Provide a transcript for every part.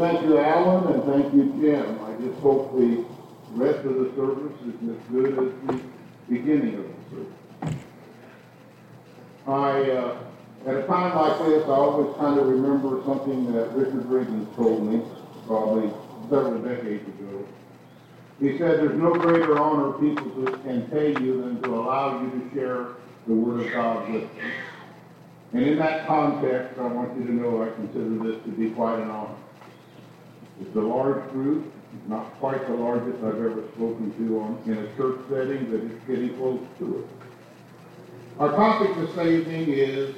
Thank you, Alan, and thank you, Jim. I just hope the rest of the service is as good as the beginning of the service. At a time like this, I always kind of remember something that Richard Reagan told me, probably several decades ago. He said, there's no greater honor people can pay you than to allow you to share the Word of God with them. And in that context, I want you to know I consider this to be quite an honor. It's a large group, not quite the largest I've ever spoken to in a church setting, but it's getting close to it. Our topic this evening is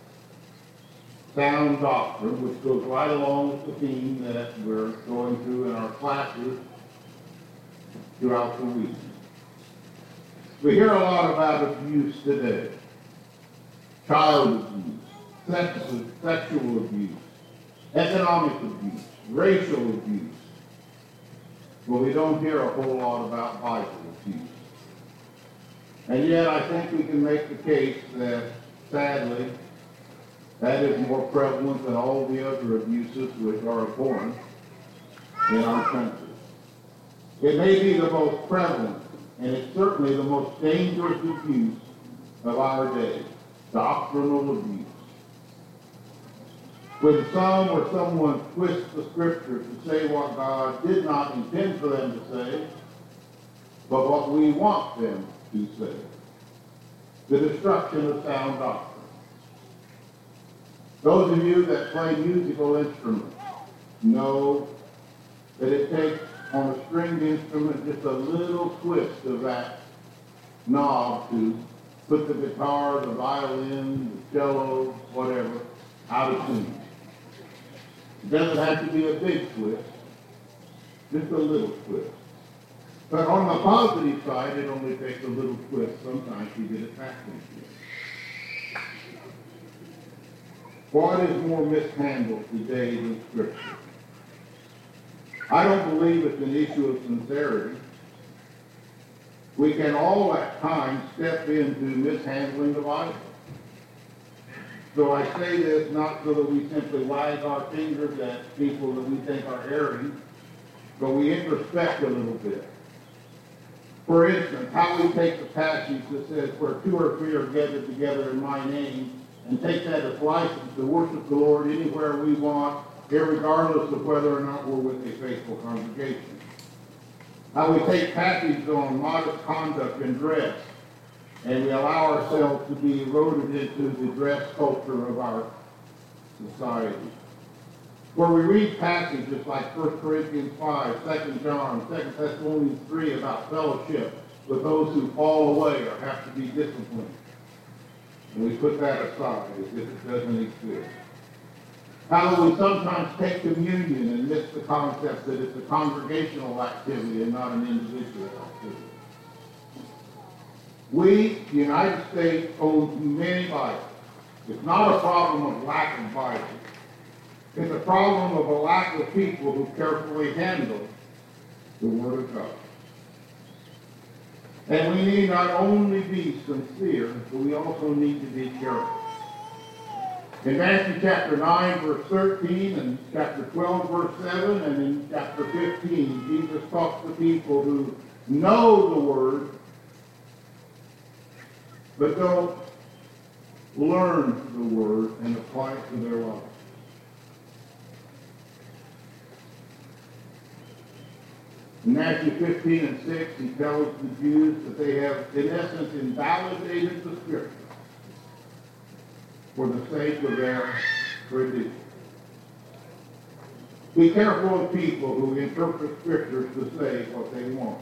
sound doctrine, which goes right along with the theme that we're going through in our classes throughout the week. We hear a lot about abuse today. Child abuse, sexual abuse, economic abuse, racial abuse. Well, we don't hear a whole lot about Bible abuse. And yet I think we can make the case that, sadly, that is more prevalent than all the other abuses which are abhorrent in our country. It may be the most prevalent, and it's certainly the most dangerous abuse of our day, doctrinal abuse. When some or someone twists the Scriptures to say what God did not intend for them to say, but what we want them to say. The destruction of sound doctrine. Those of you that play musical instruments know that it takes on a stringed instrument just a little twist of that knob to put the guitar, the violin, the cello, whatever, out of tune. It doesn't have to be a big twist, just a little twist. But on the positive side, it only takes a little twist sometimes to get it back into it. What is more mishandled today than Scripture? I don't believe it's an issue of sincerity. We can all at times step into mishandling the Bible. So I say this not so that we simply wag our fingers at people that we think are erring, but we introspect a little bit. For instance, how we take the passage that says, where two or three are gathered together in my name, and take that as license to worship the Lord anywhere we want, irregardless of whether or not we're with a faithful congregation. How we take passages on modest conduct and dress, and we allow ourselves to be eroded into the dress culture of our society. Where we read passages like 1 Corinthians 5, 2 John, 2 Thessalonians 3 about fellowship with those who fall away or have to be disciplined. And we put that aside as if it doesn't exist. How we sometimes take communion and miss the concept that it's a congregational activity and not an individual activity. We, the United States, own many Bibles. It's not a problem of lack of Bibles. It's a problem of a lack of people who carefully handle the Word of God. And we need not only be sincere, but we also need to be careful. In Matthew chapter 9, verse 13, and chapter 12, verse 7, and in chapter 15, Jesus talks to people who know the Word, but don't learn the Word and apply it to their lives. In Matthew 15 and 6, he tells the Jews that they have, in essence, invalidated the Scripture for the sake of their tradition. Be careful of people who interpret Scriptures to say what they want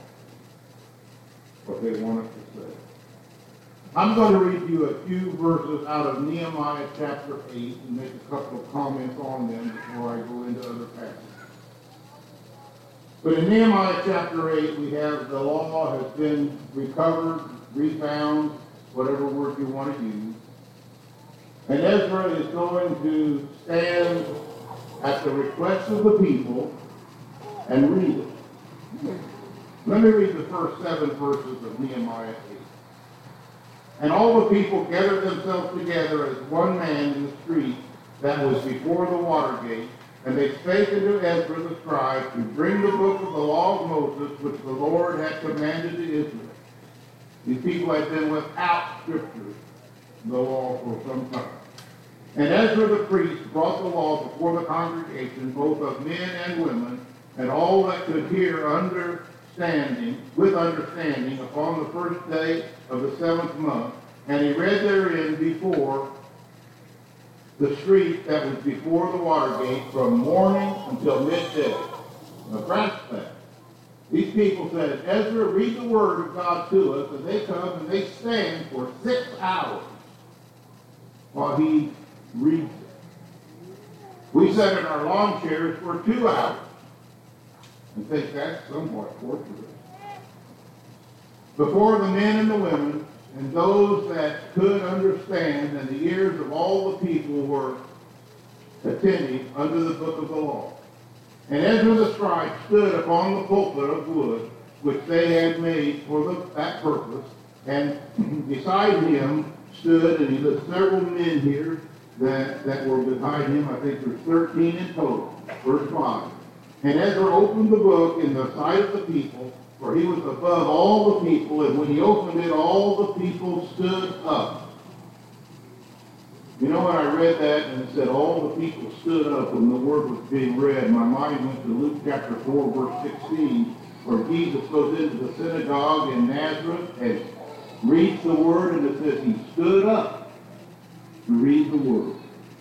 it to say. I'm going to read you a few verses out of Nehemiah chapter 8 and make a couple of comments on them before I go into other passages. But in Nehemiah chapter 8, we have the law has been recovered, refound, whatever word you want to use. And Ezra is going to stand at the request of the people and read it. Let me read the first 7 verses of Nehemiah 8. And all the people gathered themselves together as one man in the street that was before the water gate, And they spake unto Ezra the scribe to bring the book of the law of Moses, which the Lord had commanded to Israel. These people had been without scripture, the law, for some time. And Ezra the priest brought the law before the congregation, both of men and women, and all that could hear with understanding, upon the first day of the 7th month. And he read therein before the street that was before the water gate from morning until midday. Now grasp that. These people said, Ezra, read the word of God to us, and they come and they stand for 6 hours while he reads it. We sat in our lawn chairs for 2 hours and think that's somewhat torturous. Before the men and the women, and those that could understand, and the ears of all the people were attentive unto the book of the law. And Ezra the scribe stood upon the pulpit of wood, which they had made for that purpose, and beside him stood, and he lists several men here that were behind him. I think there's 13 in total. Verse 5. And Ezra opened the book in the sight of the people, for he was above all the people, and when he opened it, all the people stood up. You know, when I read that and it said all the people stood up when the word was being read, my mind went to Luke chapter 4, verse 16, where Jesus goes into the synagogue in Nazareth and reads the word, and it says he stood up to read the word.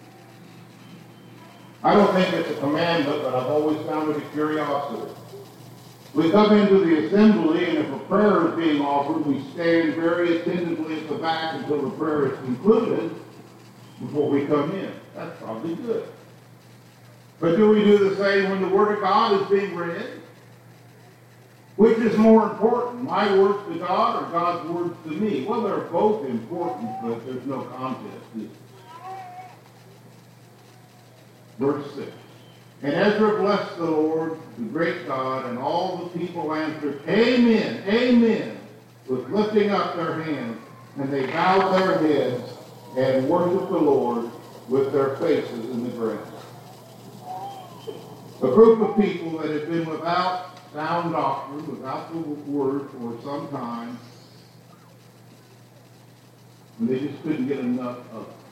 I don't think it's a commandment, but I've always found it a curiosity. We come into the assembly, and if a prayer is being offered, we stand very attentively at the back until the prayer is concluded before we come in. That's probably good. But do we do the same when the Word of God is being read? Which is more important, my words to God or God's words to me? Well, they're both important, but there's no contest, is there? Verse 6. And Ezra blessed the Lord, the great God, and all the people answered, Amen, Amen, with lifting up their hands. And they bowed their heads and worshiped the Lord with their faces in the ground. A group of people that had been without sound doctrine, without the word for some time, and they just couldn't get enough of it.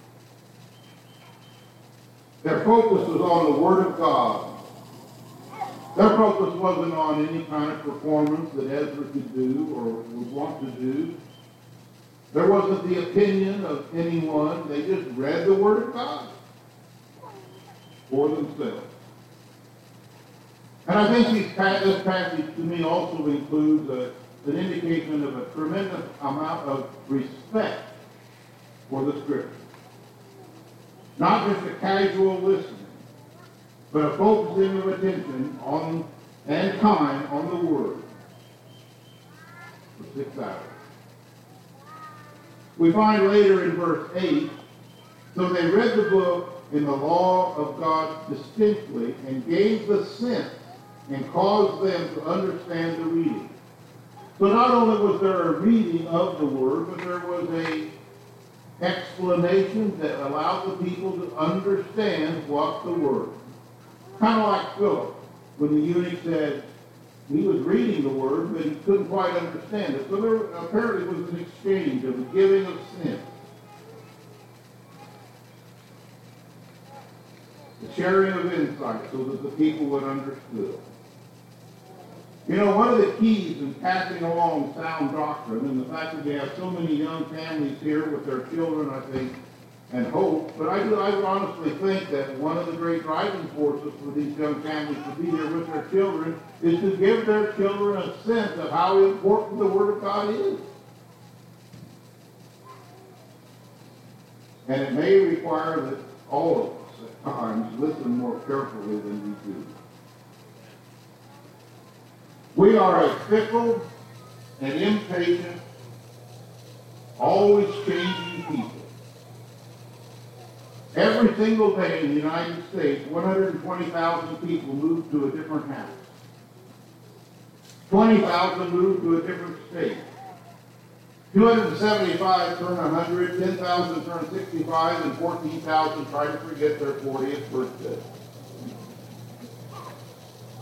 Their focus was on the Word of God. Their focus wasn't on any kind of performance that Ezra could do or would want to do. There wasn't the opinion of anyone. They just read the Word of God for themselves. And I think this passage to me also includes an indication of a tremendous amount of respect for the Scripture. Not just a casual listening, but a focusing of attention on and time on the Word for 6 hours. We find later in verse 8, so they read the book in the law of God distinctly and gave the sense and caused them to understand the reading. So not only was there a reading of the Word, but there was a explanation that allowed the people to understand what the word. Kind of like Philip, when the eunuch said he was reading the word, but he couldn't quite understand it. So there apparently was an exchange of the giving of sin. The sharing of insight so that the people would understand. You know, one of the keys in passing along sound doctrine, and the fact that we have so many young families here with their children, I think, and hope, but I honestly think that one of the great driving forces for these young families to be here with their children is to give their children a sense of how important the Word of God is. And it may require that all of us at times listen more carefully than we do. We are a fickle and impatient, always changing people. Every single day in the United States, 120,000 people move to a different house. 20,000 move to a different state. 275 turn 100, 10,000 turn 65, and 14,000 try to forget their 40th birthday.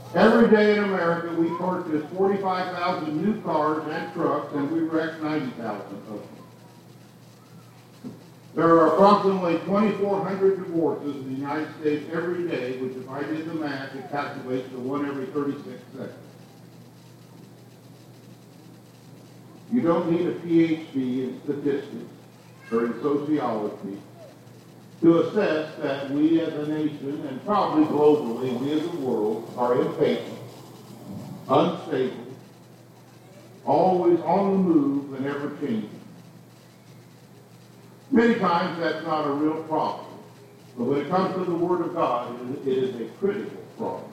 Every day in America, we purchase 45,000 new cars and trucks, and we wreck 90,000 of them. There are approximately 2,400 divorces in the United States every day, which, if I did the math, it calculates to 1 every 36 seconds. You don't need a PhD in statistics or in sociology to assess that we as a nation, and probably globally, we as a world, are impatient, unstable, always on the move and ever changing. Many times that's not a real problem, but when it comes to the Word of God, it is a critical problem.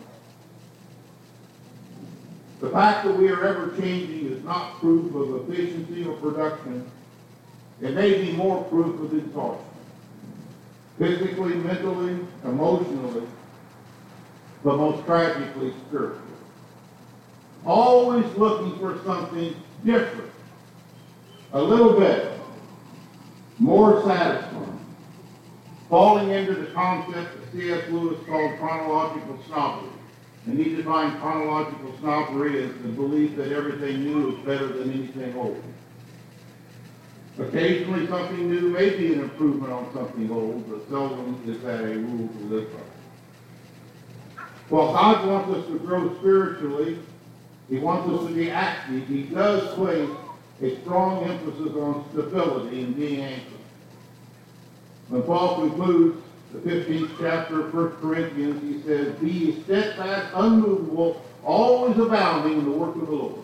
The fact that we are ever changing is not proof of efficiency or production. It may be more proof of exhaustion. Physically, mentally, emotionally, but most tragically, spiritually. Always looking for something different, a little better, more satisfying. Falling into the concept that C.S. Lewis called chronological snobbery. And he defined chronological snobbery as the belief that everything new is better than anything old. Occasionally something new may be an improvement on something old, but seldom is that a rule to live by. While God wants us to grow spiritually, he wants us to be active, he does place a strong emphasis on stability and being anchored. When Paul concludes the 15th chapter of 1 Corinthians, he says, "Be ye steadfast, unmovable, always abounding in the work of the Lord."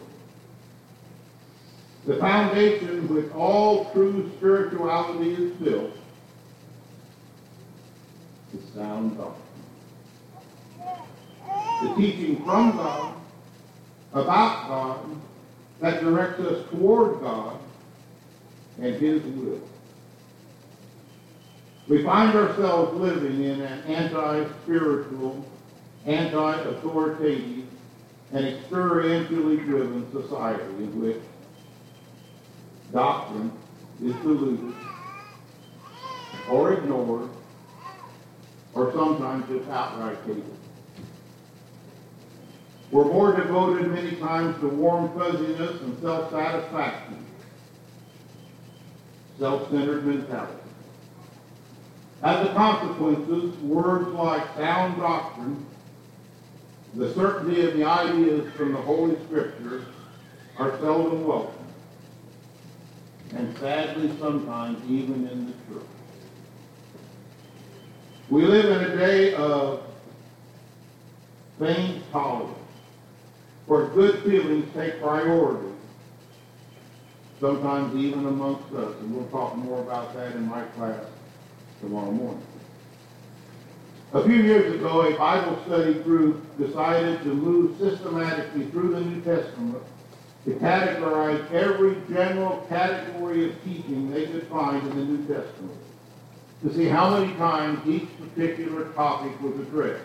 The foundation which all true spirituality is built is sound doctrine. The teaching from God, about God, that directs us toward God and his will. We find ourselves living in an anti-spiritual, anti-authoritative, and experientially driven society in which doctrine is diluted or ignored or sometimes just outright hated. We're more devoted many times to warm fuzziness and self-satisfaction, self-centered mentality. As a consequence, words like sound doctrine, the certainty of the ideas from the Holy Scriptures, are seldom welcome, and sadly sometimes even in the church. We live in a day of feigned tolerance, where good feelings take priority, sometimes even amongst us, and we'll talk more about that in my class tomorrow morning. A few years ago, a Bible study group decided to move systematically through the New Testament to categorize every general category of teaching they could find in the New Testament, to see how many times each particular topic was addressed.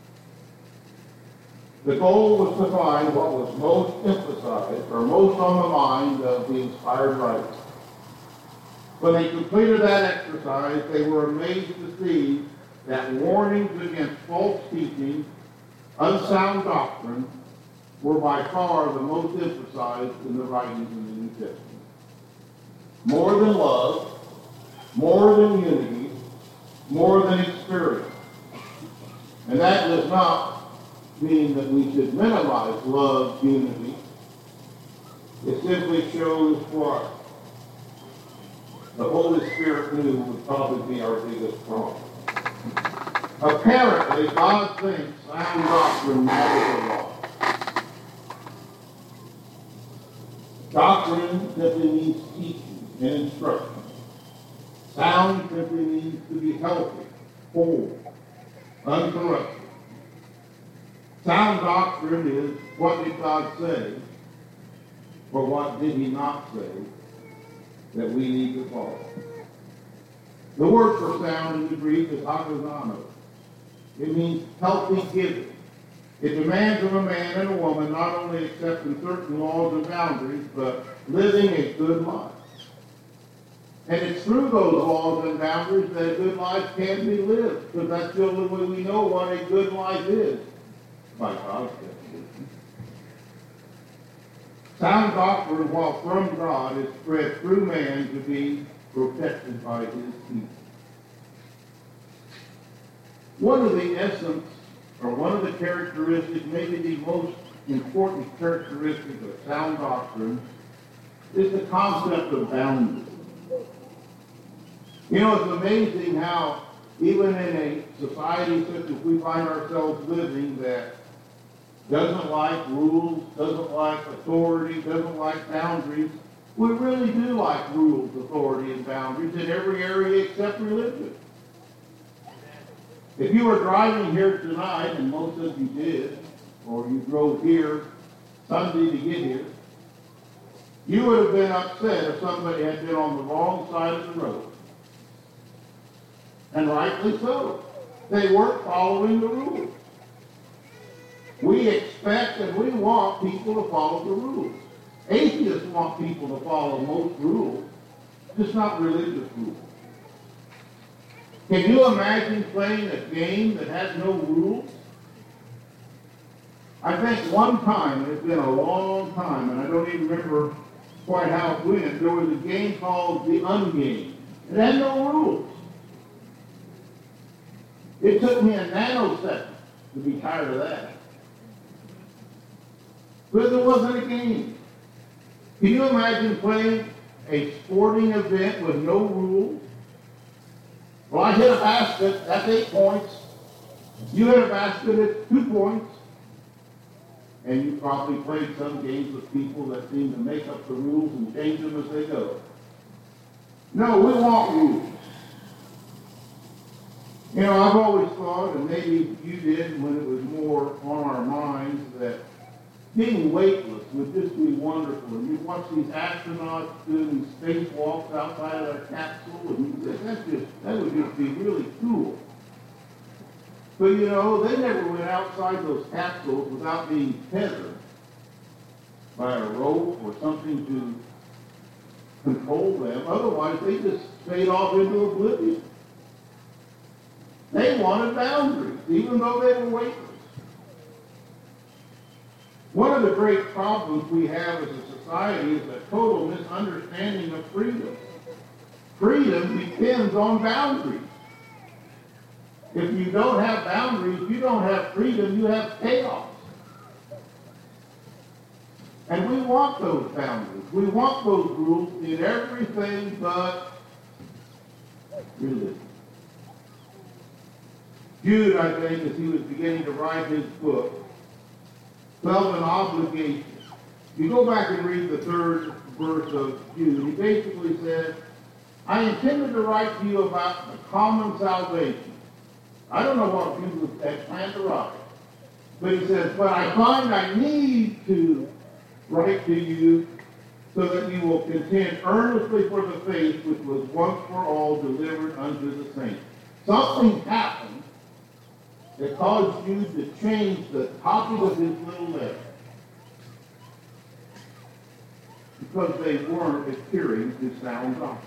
The goal was to find what was most emphasized or most on the mind of the inspired writers. When they completed that exercise, they were amazed to see that warnings against false teaching, unsound doctrine, were by far the most emphasized in the writings in the New Testament. More than love, more than unity, more than experience. And that does not mean that we should minimize love, unity. It simply shows what the Holy Spirit knew would probably be our biggest problem. Apparently, God thinks sound doctrine matters a lot. Doctrine simply means teaching and instruction. Sound simply means to be healthy, whole, uncorrupted. Sound doctrine is, what did God say, or what did he not say, that we need to follow. The word for sound in the Greek is hagazano. It means healthy giving. It demands of a man and a woman not only accepting certain laws and boundaries, but living a good life. And it's through those laws and boundaries that a good life can be lived, because that's the only way we know what a good life is. by God's definition. Sound doctrine, while from God, is spread through man to be protected by his people. One of the essence, or one of the characteristics, maybe the most important characteristic of sound doctrine, is the concept of boundaries. You know, it's amazing how even in a society such as we find ourselves living that doesn't like rules, doesn't like authority, doesn't like boundaries, we really do like rules, authority, and boundaries in every area except religion. If you were driving here tonight, and most of you did, or you drove here Sunday to get here, you would have been upset if somebody had been on the wrong side of the road. And rightly so. They weren't following the rules. We expect and we want people to follow the rules. Atheists want people to follow most rules, just not religious rules. Can you imagine playing a game that has no rules? I think one time, it's been a long time, and I don't even remember quite how it went, there was a game called The Ungame. It had no rules. It took me a nanosecond to be tired of that. But there wasn't a game. Can you imagine playing a sporting event with no rules? Well, I hit a basket, that's 8 points. You hit a basket, it's 2 points. And you probably played some games with people that seem to make up the rules and change them as they go. No, we want rules. You know, I've always thought, and maybe you did when it was more on our minds, that being weightless would just be wonderful. And you watch these astronauts doing these spacewalks outside of their capsule, and you think, that would just be really cool. But you know, they never went outside those capsules without being tethered by a rope or something to control them. Otherwise, they just fade off into oblivion. They wanted boundaries, even though they were weightless. One of the great problems we have as a society is a total misunderstanding of freedom. Freedom depends on boundaries. If you don't have boundaries, you don't have freedom, you have chaos. And we want those boundaries. We want those rules in everything but religion. Jude, I think, as he was beginning to write his book, felt an obligation. You go back and read the 3rd verse of Jude. He basically said, I intended to write to you about the common salvation. I don't know what Jude had planned to write. But he says, but I find I need to write to you so that you will contend earnestly for the faith which was once for all delivered unto the saints. Something happened that caused Jude to change the topic of his little letter. Because they weren't adhering to sound doctrine.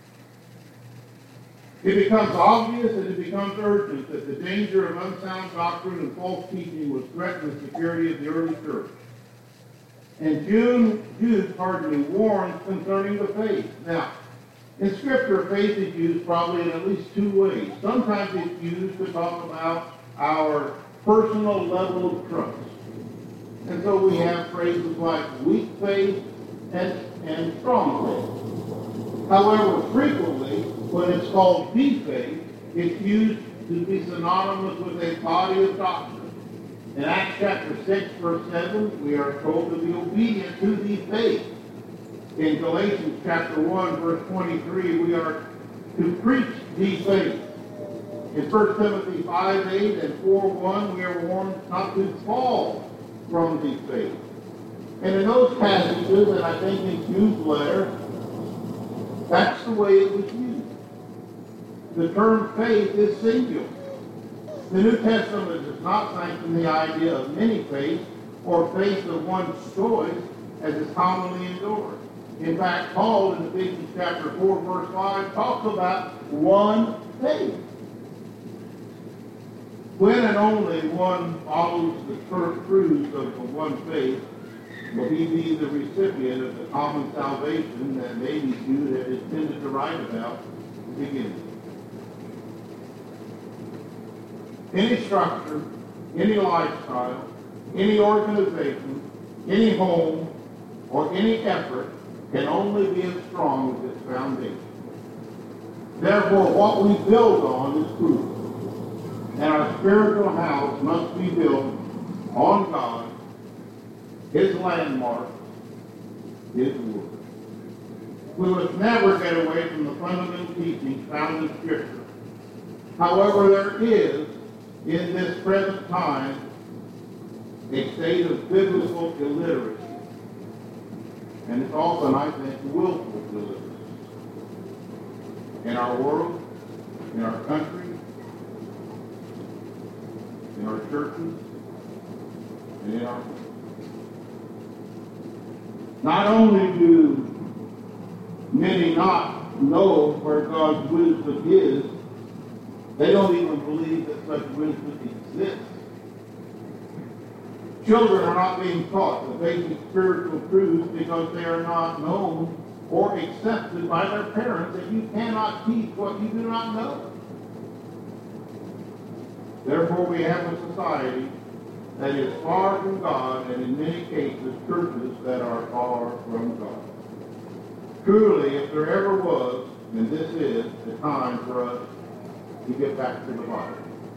It becomes obvious and it becomes urgent that the danger of unsound doctrine and false teaching was threatening the security of the early church. And Jude warns concerning the faith. Now, in Scripture, faith is used probably in at least 2 ways. Sometimes it's used to talk about our personal level of trust. And so we have phrases like weak faith and strong faith. However, frequently, when it's called deep faith, it's used to be synonymous with a body of doctrine. In Acts chapter 6, verse 7, we are told to be obedient to the faith. In Galatians chapter 1, verse 23, we are to preach the faith. In 1 Timothy 5:8 and 4:1, we are warned not to fall from the faith. And in those passages, and I think in Jude's letter, that's the way it was used. The term faith is singular. The New Testament does not sanction the idea of many faiths or faith of one's choice as is commonly endorsed. In fact, Paul in Ephesians chapter 4, verse 5, talks about one faith. When and only one follows the truths of the one faith, will he be the recipient of the common salvation that Navy Jude had intended to write about at the beginning. Any structure, any lifestyle, any organization, any home, or any effort can only be as strong as its foundation. Therefore, what we build on is truth. And our spiritual house must be built on God, His landmark, His Word. We must never get away from the fundamental teachings found in Scripture. However, there is, in this present time, a state of biblical illiteracy. And it's often, I think, willful illiteracy. In our world, in our country, in our churches, and in our country. Not only do many not know where God's wisdom is, they don't even believe that such wisdom exists. Children are not being taught the basic spiritual truths because they are not known or accepted by their parents, and you cannot teach what you do not know. Therefore, we have a society that is far from God, and in many cases, churches that are far from God. Truly, if there ever was, and this is, the time for us to get back to the Bible.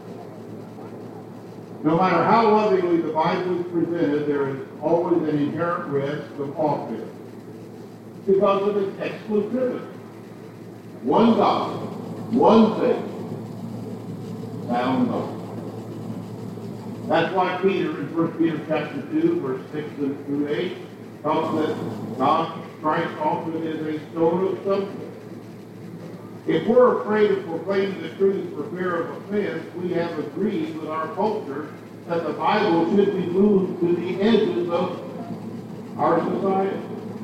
No matter how lovingly the Bible is presented, there is always an inherent risk of offense because of its exclusivity. One God, one faith, found God. That's why Peter, in 1 Peter chapter 2, verse 6 through 8, tells that God, Christ offered as a stone of substance. If we're afraid of proclaiming the truth for fear of offense, we have agreed with our culture that the Bible should be moved to the edges of our society.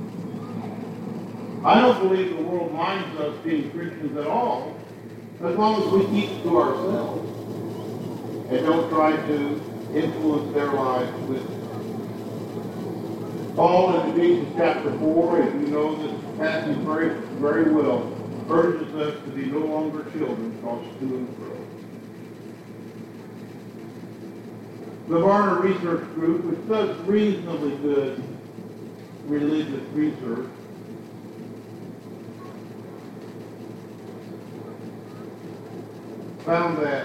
I don't believe the world minds us being Christians at all, as long as we keep it to ourselves and don't try to influence their lives with it. Paul in Ephesians chapter 4, if you know this passage very, very well, urges us to be no longer children tossed to and fro. The Varner Research Group, which does reasonably good religious research, found that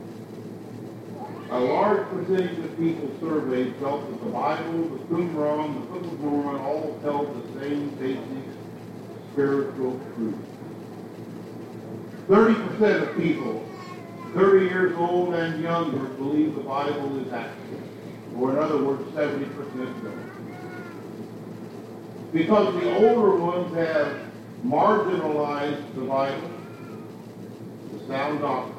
a large percentage of people surveyed felt that the Bible, the Qumran, the Book of Mormon all held the same basic spiritual truth. 30% of people 30 years old and younger believe the Bible is accurate, or in other words, 70% don't. Because the older ones have marginalized the Bible, the sound doctrine.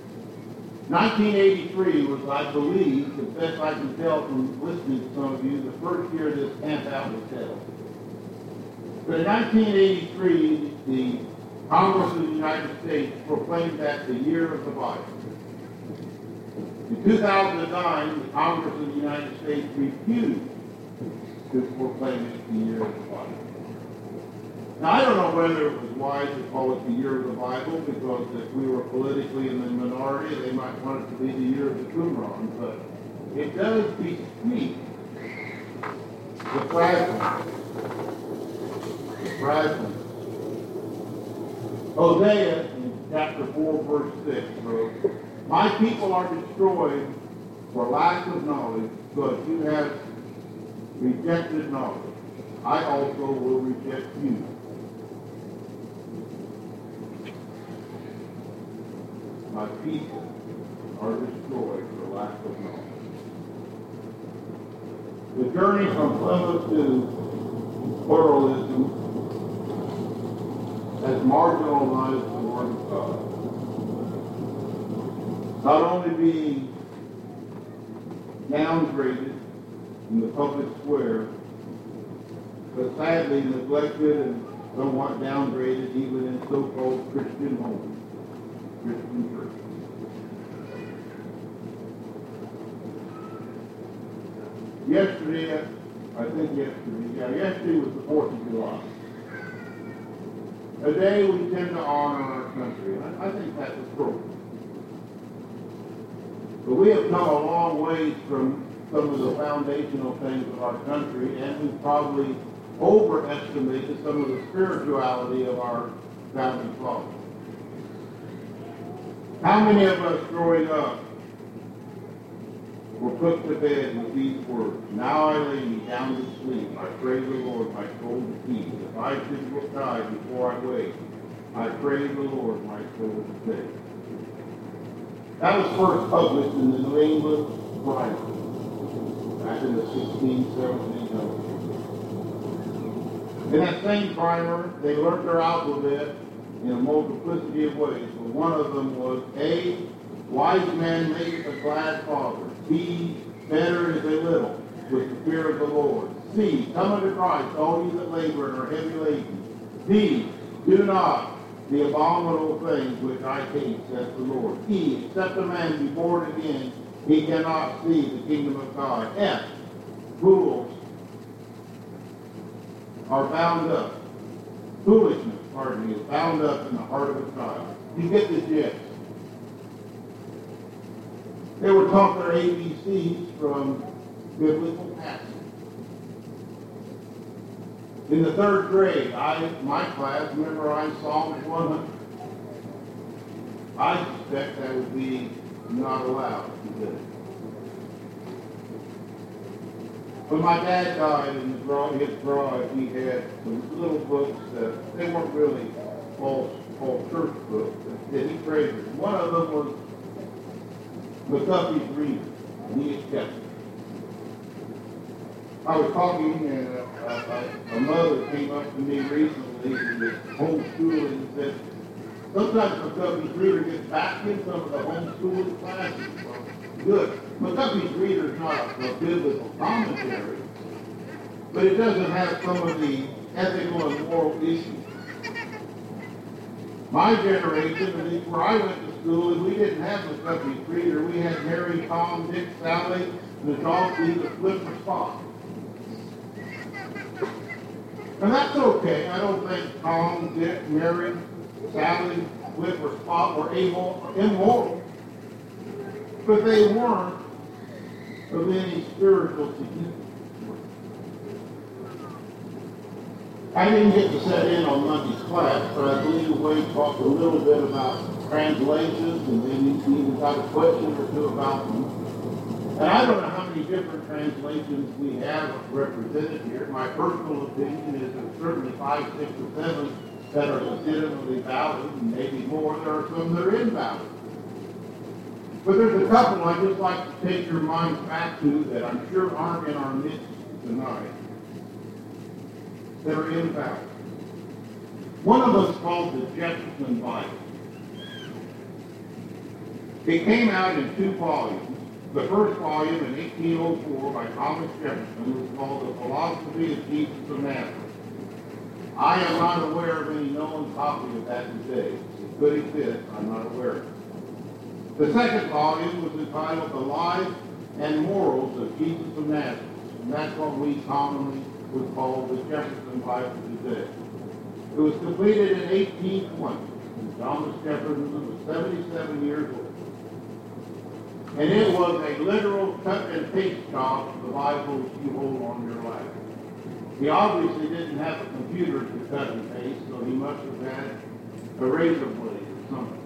1983 was, I believe, the best I can tell from listening to some of you, the first year this camp out was held. But in 1983, the Congress of the United States proclaimed that the year of the Bible. In 2009, the Congress of the United States refused to proclaim it the year of the Bible. Now, I don't know whether it was wise to call it the year of the Bible, because if we were politically in the minority, they might want it to be the year of the Qumran, but it does bespeak the fragment. The fragment. Hosea, in chapter 4, verse 6, wrote, "My people are destroyed for lack of knowledge, but you have rejected knowledge. I also will reject you." My people are destroyed for lack of knowledge. The journey from Plymouth to pluralism has marginalized the Word of God. Not only being downgraded in the public square, but sadly neglected and somewhat downgraded even in so-called Christian homes, Christian churches. Yesterday was the 4th of July. A day we tend to honor our country. I think that's appropriate. But we have come a long ways from some of the foundational things of our country, and we've probably overestimated some of the spirituality of our founding fathers. How many of us growing up were put to bed with these words, "Now I lay me down to sleep. I pray the Lord my soul to keep. If I should die before I wake, I pray the Lord my soul to save." That was first published in the New England Primer back in the 1600s. In that same primer, they learned their alphabet in a multiplicity of ways. But one of them was A, wise men make a glad father. B, better is a little with the fear of the Lord. C, come unto Christ, all you that labor and are heavy laden. D, do not the abominable things which I hate, says the Lord. E, except a man be born again, he cannot see the kingdom of God. F, fools are bound up. Foolishness, is bound up in the heart of a child. You get the gist. They were taught their ABCs from biblical passages. In the 3rd grade, my class memorized Psalms 100. I suspect that would be not allowed today. When my dad died in his garage, he had some little books that they weren't really all church books that he treasured. One of them was McGuffey's Reader, and he had kept it. I was talking, and a mother came up to me recently who was homeschooling and said, sometimes McGuffey's Reader gets back in some of the homeschooling classes. Well, good. McGuffey's Reader is not a biblical commentary, but it doesn't have some of the ethical and moral issues. My generation, at least where I went to school, we didn't have McGuffey's Reader. We had Harry, Tom, Dick, Sally, and the dog eat the Flipper Spot. And that's okay. I don't think Tom, Dick, Mary, Sally, Flipper Spot were immoral. But they weren't of any spiritual significance. I didn't get to set in on Monday's class, but I believe Wade talked a little bit about translations, and maybe even got a question or two about them. And I don't know how many different translations we have represented here. My personal opinion is there's certainly 5, 6, or 7 that are legitimately valid, and maybe more. There are some that are invalid. But there's a couple I'd just like to take your minds back to that I'm sure aren't in our midst tonight, that are invalid. One of them is called the Jefferson Bible. It came out in 2 volumes. The first volume in 1804 by Thomas Jefferson was called The Philosophy of Jesus of Nazareth. I am not aware of any known copy of that today. It could exist, I'm not aware of it. The second volume was entitled The Life and Morals of Jesus of Nazareth, and that's what we commonly would call the Jefferson Bible today. It was completed in 1820, and Thomas Jefferson was 77 years old. And it was a literal cut and paste job of the Bible you hold on your lap. He obviously didn't have a computer to cut and paste, so he must have had a razor blade or something.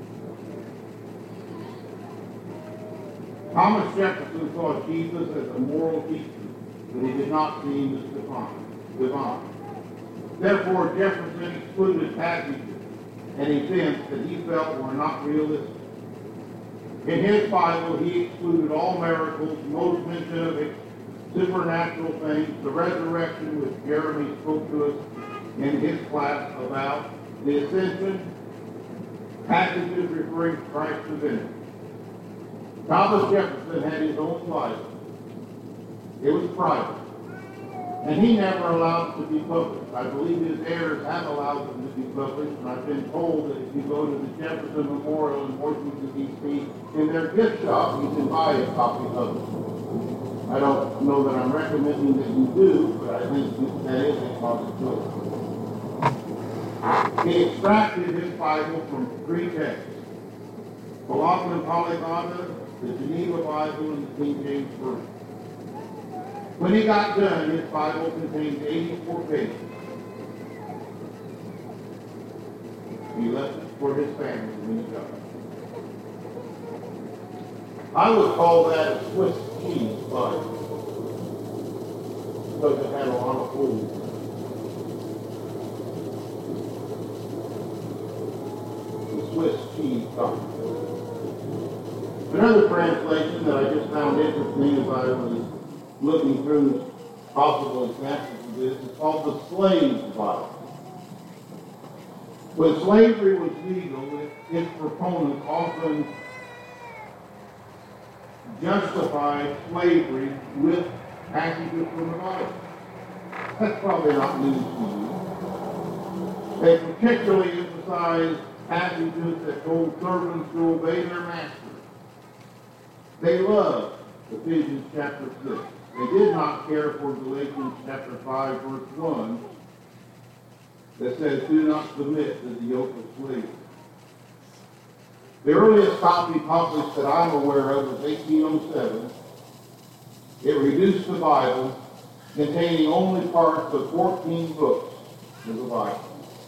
Thomas Jefferson saw Jesus as a moral teacher, but he did not see him as divine. Therefore, Jefferson excluded passages and events that he felt were not realistic. In his Bible, he excluded all miracles, most mention of supernatural things, the resurrection, which Jeremy spoke to us in his class about, the ascension, passages referring to Christ's divinity. Thomas Jefferson had his own Bible. It was private. And he never allowed it to be published. I believe his heirs have allowed them to be published, and I've been told that if you go to the Jefferson Memorial in Washington, D.C., in their gift shop, you can buy a copy of it. I don't know that I'm recommending that you do, but I think that is a possibility. He extracted his Bible from three texts: Colossian Polyglota, the Geneva Bible, and the King James Version. When he got done, his Bible contained 84 pages. He left it for his family when he died. I would call that a Swiss cheese Bible, because it had a lot of holes. The Swiss cheese Bible. Another translation that I just found interesting as I was looking through possible examples of this is called the Slave's Bible. When slavery was legal, its proponents often justified slavery with passages from the Bible. That's probably not news to you. They particularly emphasized passages that told servants to obey their masters. They loved Ephesians chapter 6. They did not care for Galatians chapter 5, verse 1, that says, do not submit to the yoke of slavery. The earliest copy published that I'm aware of was 1807. It reduced the Bible, containing only parts of 14 books, to the Bible.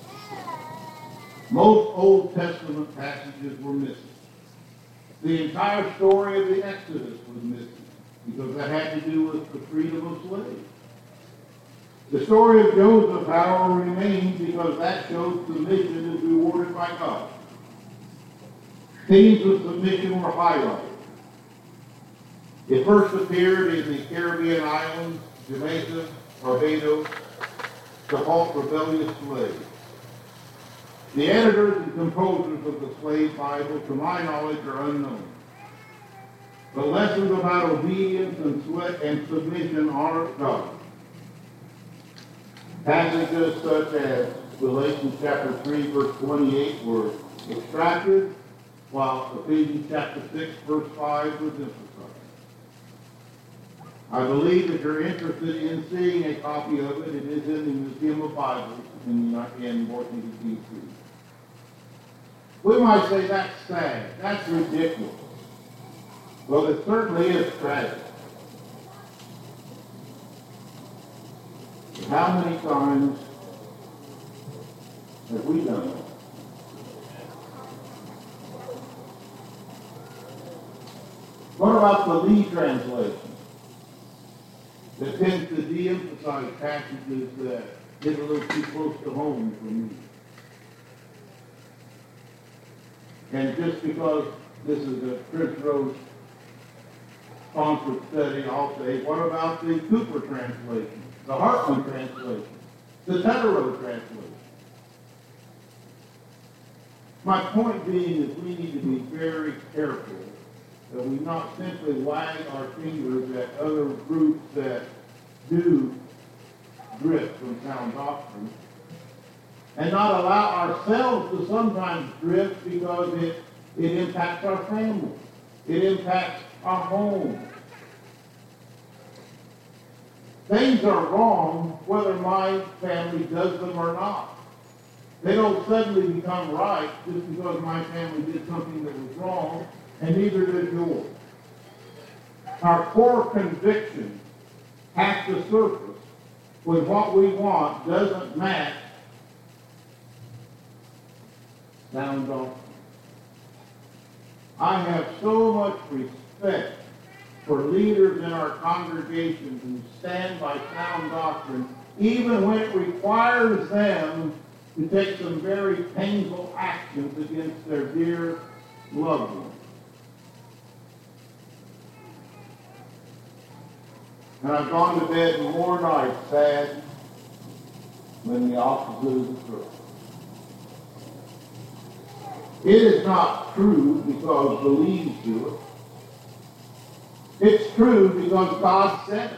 Most Old Testament passages were missing. The entire story of the Exodus was missing, because that had to do with the freedom of slaves. The story of Joseph, however, remains because that shows submission is rewarded by God. Themes of submission were highlighted. It first appeared in the Caribbean islands, Jamaica, Barbados, to halt rebellious slaves. The editors and composers of the Slave Bible, to my knowledge, are unknown. The lessons about obedience and submission honor God. Passages such as Galatians chapter 3, verse 28 were extracted, while Ephesians chapter 6, verse 5 was emphasized. I believe that you're interested in seeing a copy of it. It is in the Museum of Bibles in Washington, D.C. We might say that's sad. That's ridiculous. Well, it certainly is tragic. But how many times have we done that? What about the Lee translation that tends to de-emphasize passages that get a little too close to home for me? And just because this is a Chris Rose sponsored study, I'll say, what about the Cooper translation, the Hartman translation, the Teterow translation? My point being is we need to be very careful that we not simply wag our fingers at other groups that do drift from sound doctrine, and not allow ourselves to sometimes drift because it impacts our family. It impacts our home. Things are wrong whether my family does them or not. They don't suddenly become right just because my family did something that was wrong, and neither does yours. Our core conviction has to surface when what we want doesn't match sound doctrine. I have so much respect for leaders in our congregation who stand by sound doctrine, even when it requires them to take some very painful actions against their dear loved ones. And I've gone to bed more nights sad when the opposite is true. It is not true because believers do it. It's true because God said it.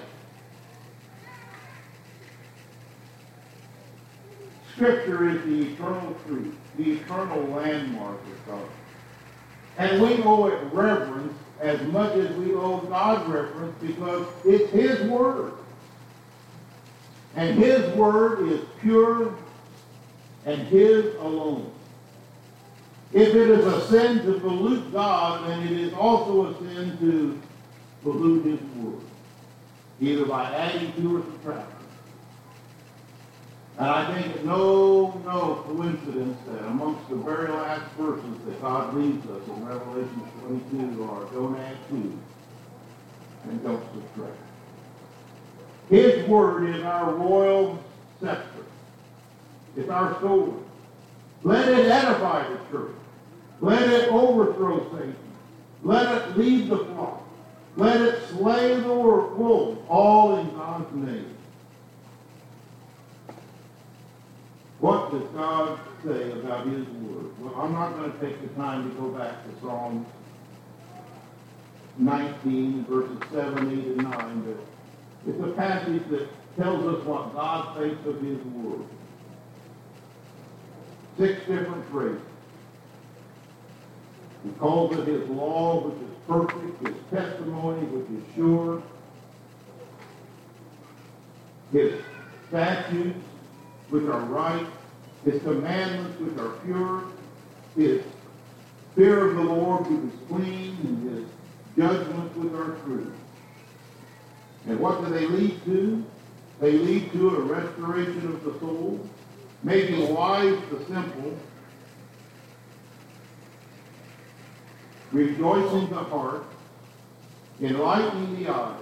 Scripture is the eternal truth, the eternal landmark of God. And we owe it reverence as much as we owe God reverence because it's His Word. And His Word is pure and His alone. If it is a sin to pollute God, then it is also a sin to pollute His Word, either by adding to or subtracting. And I think it's no coincidence that amongst the very last verses that God leaves us in Revelation 22 are don't add to and don't subtract. His Word is our royal scepter. It's our sword. Let it edify the church. Let it overthrow Satan. Let it lead the flock. Let it slay the wolves, all in God's name. What does God say about His Word? Well, I'm not going to take the time to go back to Psalm 19, verses 7, 8, and 9, but it's a passage that tells us what God thinks of His Word. 6 different phrases. He calls it His law, which is perfect, His testimony, which is sure, His statutes, which are right, His commandments, which are pure, His fear of the Lord, which is clean, and His judgments, which are true. And what do they lead to? They lead to a restoration of the soul, making wise the simple, rejoicing the heart, enlightening the eyes,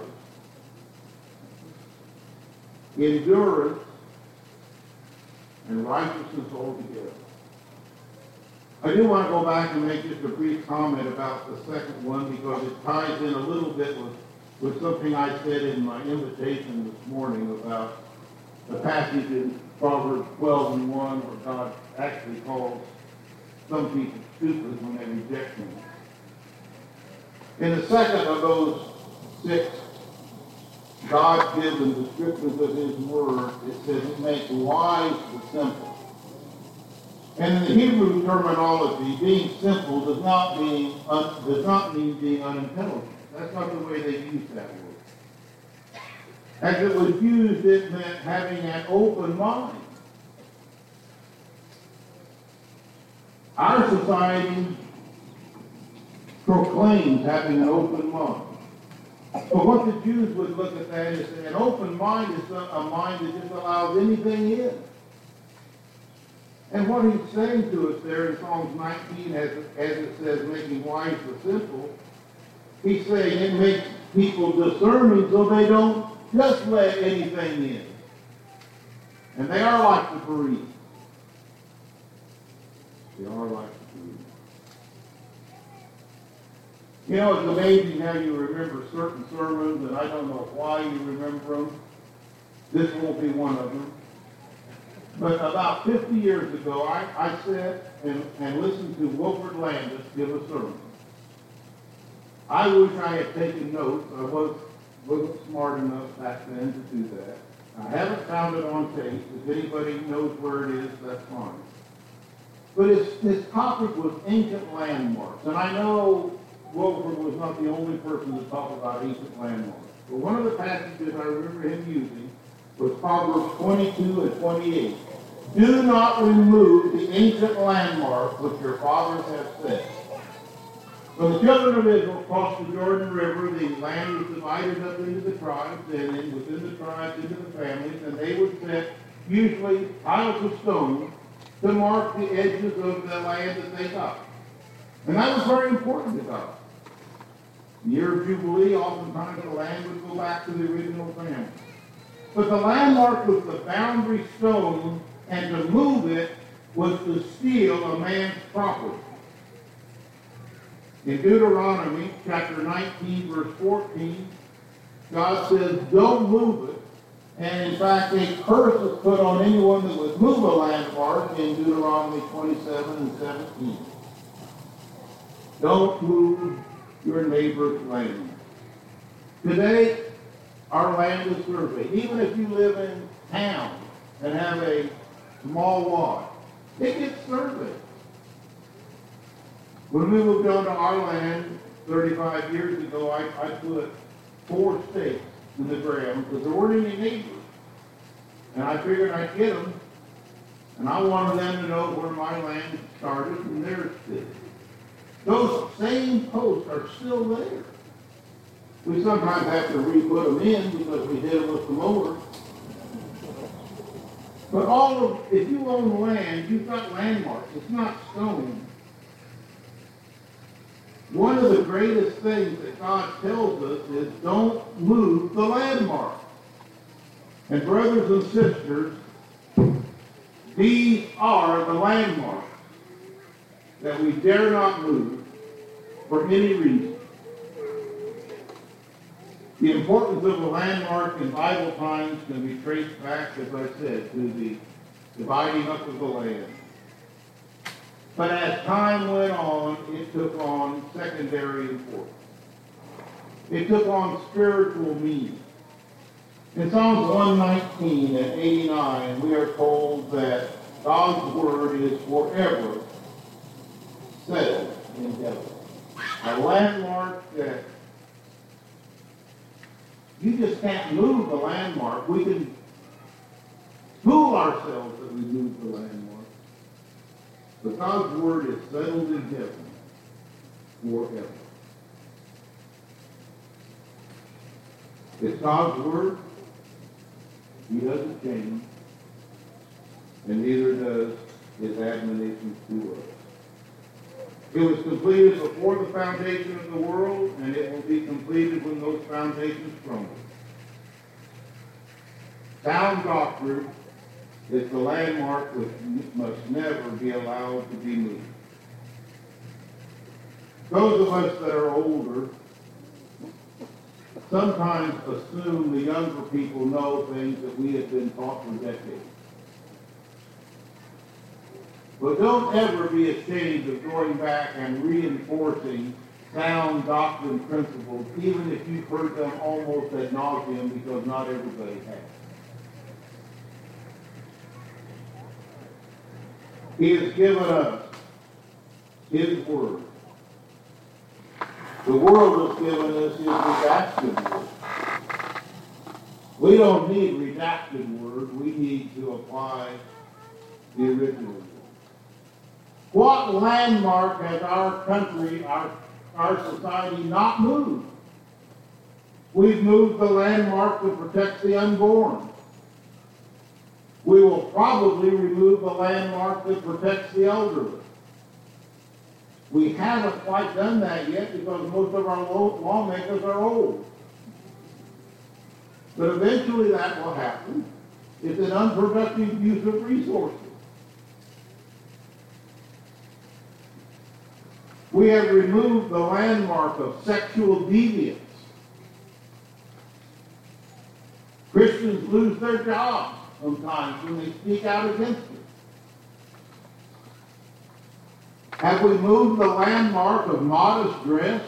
endurance, and righteousness altogether. I do want to go back and make just a brief comment about the second one because it ties in a little bit with something I said in my invitation this morning about the passage in Proverbs 12 and 1 where God actually calls some people stupid when they reject Him. In the second of those 6 God-given descriptions of His Word, it says it makes wise the simple. And in the Hebrew terminology, being simple does not mean being unintelligent. That's not the way they use that word. As it was used, it meant having an open mind. Our society proclaims having an open mind. But what the Jews would look at that is an open mind is a mind that just allows anything in. And what he's saying to us there in Psalms 19, as it says, making wise the simple, he's saying it makes people discerning so they don't just let anything in. And they are like the bereaved. They are like the bereaved. You know, it's amazing how you remember certain sermons, and I don't know why you remember them. This won't be one of them. But about 50 years ago, I sat and listened to Wilford Landis give a sermon. I wish I had taken notes. I wasn't smart enough back then to do that. I haven't found it on tape. If anybody knows where it is, that's fine. But his topic was ancient landmarks. And I know Wilford was not the only person to talk about ancient landmarks. But one of the passages I remember him using was Proverbs 22 and 28. Do not remove the ancient landmarks which your fathers have set. When the children of Israel crossed the Jordan River, the land was divided up into the tribes, and then within the tribes into the families, and they would set usually piles of stone to mark the edges of the land that they got. And that was very important to God. In the year of Jubilee, oftentimes the land would go back to the original family. But the landmark was the boundary stone, and to move it was to steal a man's property. In Deuteronomy chapter 19, verse 14, God says, don't move it. And in fact, a curse is put on anyone that would move a landmark in Deuteronomy 27 and 17. Don't move your neighbor's land. Today, our land is surveyed. Even if you live in town and have a small lot, it gets surveyed. When we moved onto our land, 35 years ago, I put 4 stakes in the ground because there weren't any neighbors. And I figured I'd get them. And I wanted them to know where my land started and theirs did. Those same posts are still there. We sometimes have to re-put them in because we hit them with the mower. But if you own land, you've got landmarks. It's not stone. One of the greatest things that God tells us is don't move the landmark. And brothers and sisters, these are the landmarks that we dare not move for any reason. The importance of a landmark in Bible times can be traced back, as I said, to the dividing up of the land. But as time went on, it took on secondary importance. It took on spiritual meaning. In Psalms 119 and 89, we are told that God's word is forever settled in heaven. A landmark that you just can't move the landmark. We can fool ourselves that we move the landmark. But God's word is settled in heaven forever. It's God's word. He doesn't change. And neither does his admonitions to us. It was completed before the foundation of the world, and it will be completed when those foundations crumble. Sound doctrine is the landmark which must never be allowed to be moved. Those of us that are older sometimes assume the younger people know things that we have been taught for decades. But don't ever be ashamed of going back and reinforcing sound doctrine principles, even if you've heard them almost ad nauseum, because not everybody has. He has given us his word. The world has given us his redacted word. We don't need redacted word. We need to apply the original word. What landmark has our country, our society not moved? We've moved the landmark that protects the unborn. We will probably remove the landmark that protects the elderly. We haven't quite done that yet because most of our lawmakers are old. But eventually that will happen. It's an unproductive use of resources. We have removed the landmark of sexual deviance. Christians lose their jobs sometimes when they speak out against it. Have we moved the landmark of modest dress?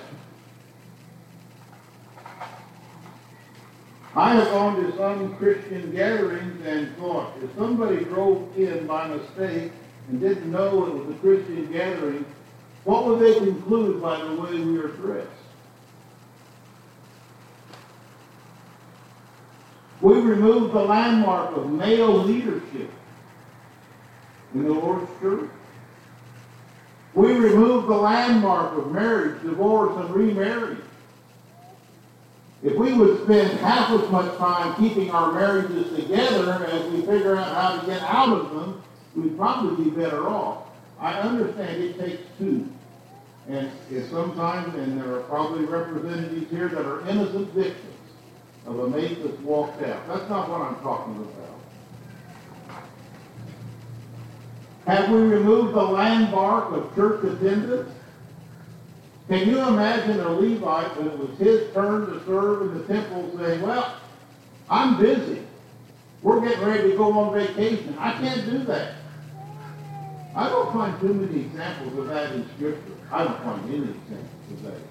I have gone to some Christian gatherings and thought, if somebody drove in by mistake and didn't know it was a Christian gathering, what would they conclude by the way we are dressed? We removed the landmark of male leadership in the Lord's church. We removed the landmark of marriage, divorce, and remarriage. If we would spend half as much time keeping our marriages together as we figure out how to get out of them, we'd probably be better off. I understand it takes two. And sometimes, and there are probably representatives here that are innocent victims of a mate that's walked out. That's not what I'm talking about. Have we removed the landmark of church attendance? Can you imagine a Levite when it was his turn to serve in the temple saying, well, I'm busy. We're getting ready to go on vacation. I can't do that. I don't find too many examples of that in Scripture. I don't find any examples of that.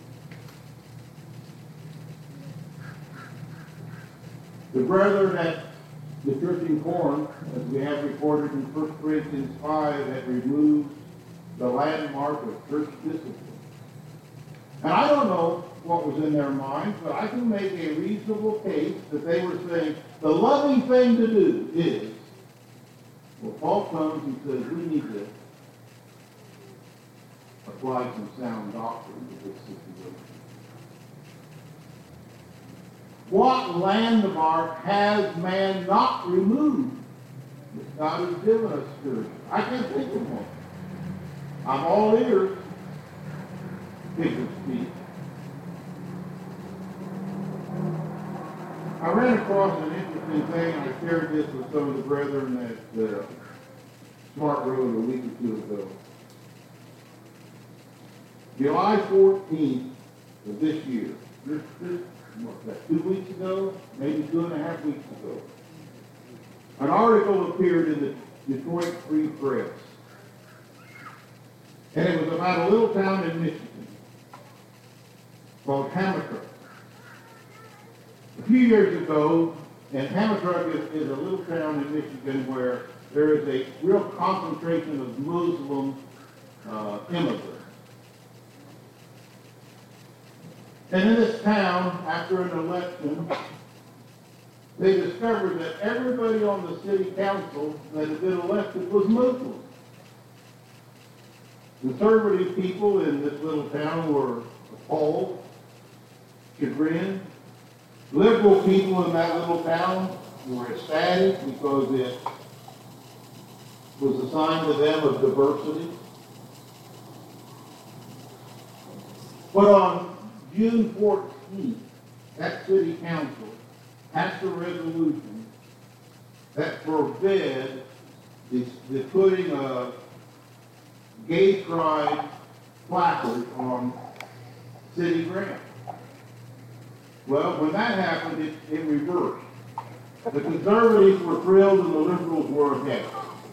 The brethren at the church in Corinth, as we have recorded in 1 Corinthians 5, had removed the landmark of church discipline. And I don't know what was in their minds, but I can make a reasonable case that they were saying the loving thing to do is, well, Paul comes and says, we need to apply some sound doctrine to this situation. What landmark has man not removed that God has given us spiritually? I can't think of one. I'm all ears. People speak. I ran across an interesting thing. I shared this with some of the brethren at Smart Road a week or two ago. July 14th of this year, what's that, 2 weeks ago, maybe 2.5 weeks ago, an article appeared in the Detroit Free Press. And it was about a little town in Michigan called Hamtramck. A few years ago, and Hamtramck is a little town in Michigan where there is a real concentration of Muslim immigrants. And in this town, after an election, they discovered that everybody on the city council that had been elected was Muslim. Conservative people in this little town were appalled, chagrined. Liberal people in that little town were ecstatic because it was a sign to them of diversity. But on June 14th, that city council passed a resolution that forbade the putting of gay pride placards on city ground. Well, when that happened, it reversed. The conservatives were thrilled and the liberals were against.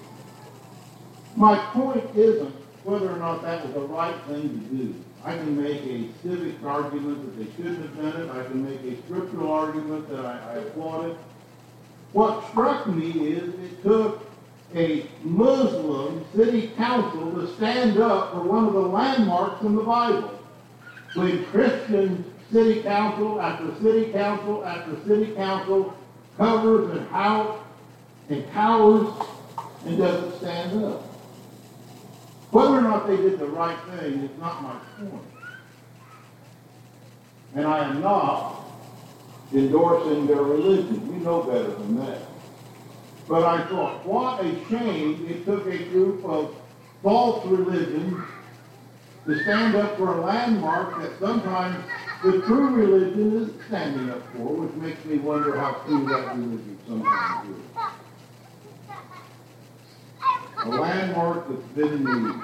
My point isn't whether or not that was the right thing to do. I can make a civic argument that they shouldn't have done it. I can make a scriptural argument that I applaud it. What struck me is it took a Muslim city council to stand up for one of the landmarks in the Bible. When Christian city council after city council after city council covers and cowers and doesn't stand up. Whether or not they did the right thing is not my point. And I am not endorsing their religion. You know better than that. But I thought, what a shame it took a group of false religions to stand up for a landmark that sometimes the true religion is standing up for, which makes me wonder how true that religion sometimes is. A landmark that's been moved.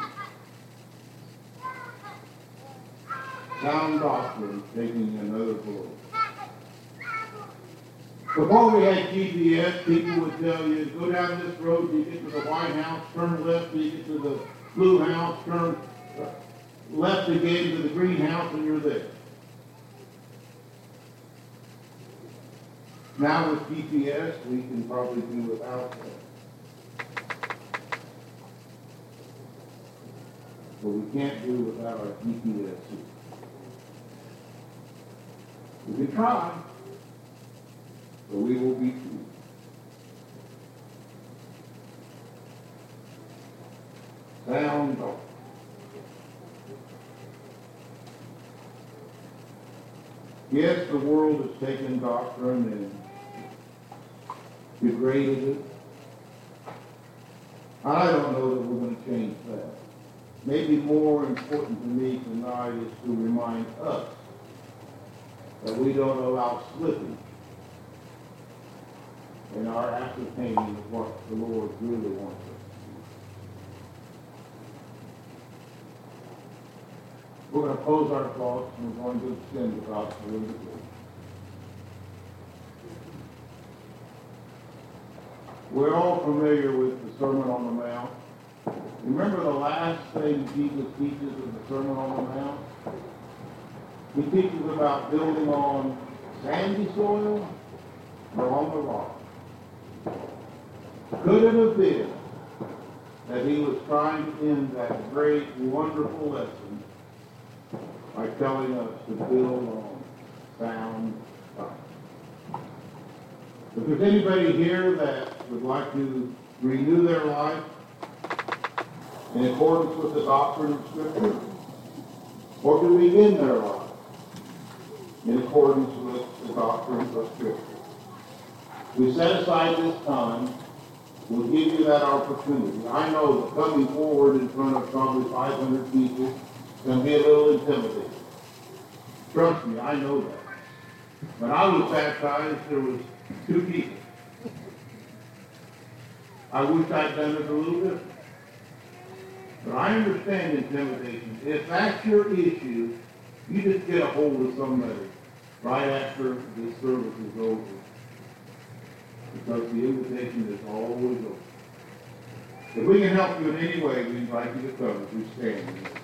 Sound doctrine taking another blow. Before we had GPS, people would tell you, go down this road till you get to the White House, turn left till you get to the Blue House, turn left again to the Green House, and you're there. Now with GPS, we can probably do without that. But we can't do without our GPS. We can try, but we will be fooled. Sound doctrine. Yes, the world has taken doctrine and degraded it. I don't know that we're going to change that. Maybe more important to me tonight is to remind us that we don't allow slippage in our ascertaining of what the Lord really wants us to do. We're going to close our thoughts and we're going to extend the gospel in the glory. We're all familiar with the Sermon on the Mount. Remember the last thing Jesus teaches in the Sermon on the Mount? He teaches about building on sandy soil or on the rock. Could it have been that he was trying to end that great, wonderful lesson by telling us to build on sound doctrine. If there's anybody here that would like to renew their life in accordance with the doctrine of Scripture, or to begin their life in accordance with the doctrine of Scripture, we set aside this time. We'll give you that opportunity. I know that coming forward in front of probably 500 people can be a little intimidating. Trust me, I know that. When I was baptized, there was 2 people. I wish I'd done it a little different. But I understand intimidation. If that's your issue, you just get a hold of somebody right after this service is over. Because the invitation is always open. If we can help you in any way, we invite you to come as we stand.